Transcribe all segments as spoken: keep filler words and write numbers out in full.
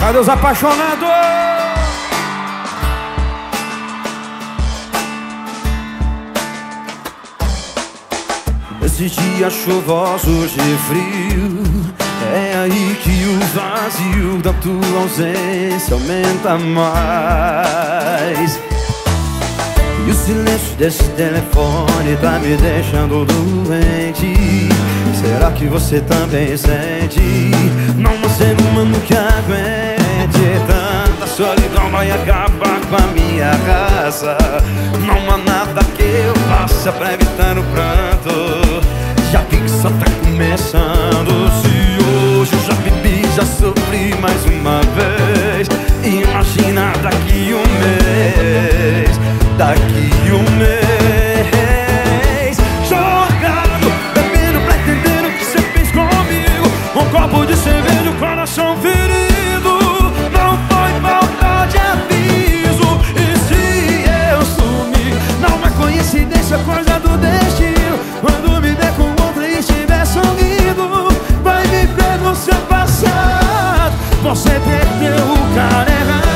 Cadê os apaixonados? Esses dias chuvosos de frio, é aí que o vazio da tua ausência aumenta mais. E o silêncio desse telefone tá me deixando doente. Será que você também sente? Não há ser humano que aguente tanta solidão, vai acabar com a minha raça. Não há nada que eu faça pra evitar o pranto, já vi que só tá começando. Se hoje eu já bebi, já sofri mais uma vez, imagina daqui um mês, daqui um mês, jogado, bebendo pra entender o que você fez comigo. Um copo de cerveja, o coração ferido, não foi falta de aviso. E se eu sumir, não é coincidência, coisa do destino. Quando me der com outra e estiver sorrindo, vai me ver no seu passado. Você perdeu o cara errado.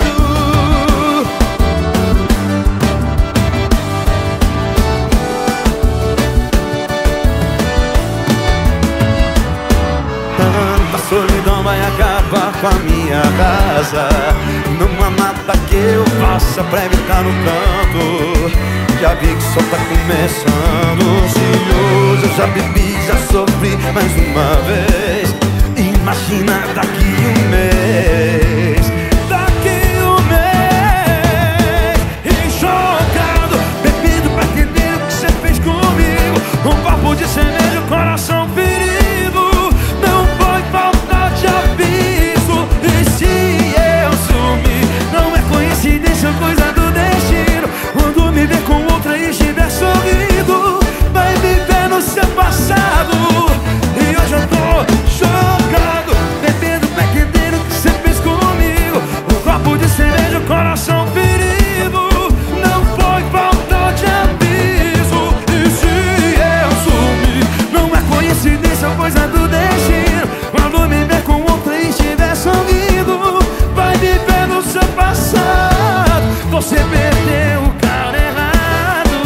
Tanta solidão vai acabar com a minha casa. Não há nada que eu faça pra evitar no canto, já vi que só tá começando. Se hoje eu já bebi, já sofri mais uma vez, imagina daqui um mês, daqui um mês. E jogado, bebido pra entender o que você fez comigo. Um copo de cerveja, o coração ferido, não foi falta de aviso. E se eu sumir, não é coincidência, coisa do destino. Quando me ver com outra e estiver sorrindo, vai me ver no seu passado. E hoje eu tô jogado, bebendo pra entender o que você fez comigo. Um copo de cerveja, o coração ferido, não foi falta de aviso. E se eu sumir, não é coincidência, coisa do destino. Quando me ver com outra e estiver sorrindo, vai me ver no seu passado. Você perdeu o cara errado,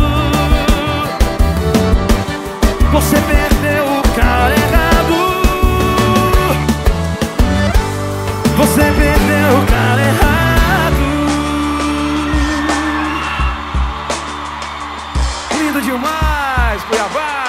você perdeu o cara errado, você perdeu o cara errado. Lindo demais, Cuiabá!